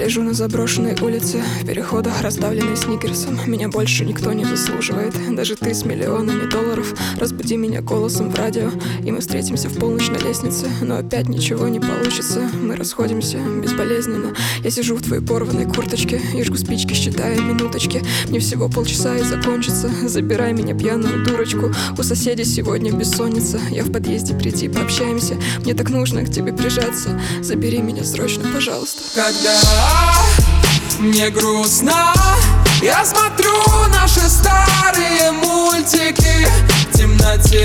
лежу на заброшенной улице, в переходах, раздавленной сникерсом. Меня больше никто не заслуживает, даже ты с миллионами долларов. Разбуди меня голосом в радио, и мы встретимся в полночь на лестнице. Но опять ничего не получится, мы расходимся безболезненно. Я сижу в твоей порванной курточке и жгу спички, считая минуточки. Мне всего полчаса и закончится. Забирай меня, пьяную дурочку. У соседей сегодня бессонница. Я в подъезде, приди, пообщаемся. Мне так нужно к тебе прижаться. Забери меня срочно, пожалуйста. Когда мне грустно, я смотрю наши старые мультики в темноте,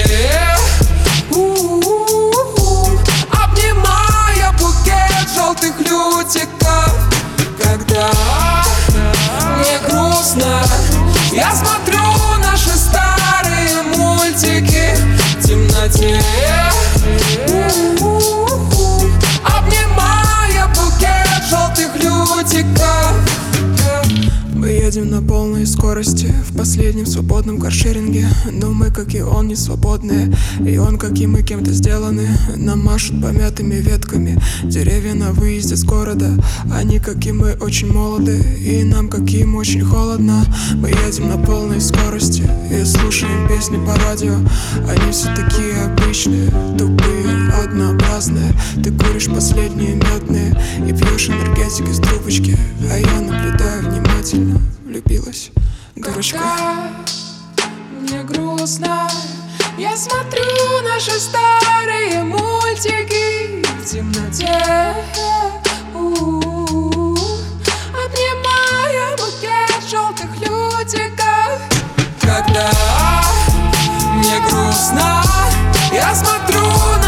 обнимая букет желтых лютиков. Когда мне грустно, я смотрю наши старые мультики в темноте, обнимая букет желтых лютиков. Мы едем на полной скорости в последнем свободном каршеринге. Но мы, как и он, не свободные, и он, как и мы, кем-то сделаны. Нам машут помятыми ветками деревья на выезде с города. Они, как и мы, очень молоды, и нам, как и им, очень холодно. Мы едем на полной скорости и слушаем песни по радио. Они все такие обычные, тупые, однообразные. Ты куришь последние медные и пьешь энергетик из трубочки, а я наблюдаю внимательно. Влюбилась, дурочка. Когда мне грустно, я смотрю наши старые мультики в темноте, обнимая букет желтых лютиков. Когда мне грустно, я смотрю на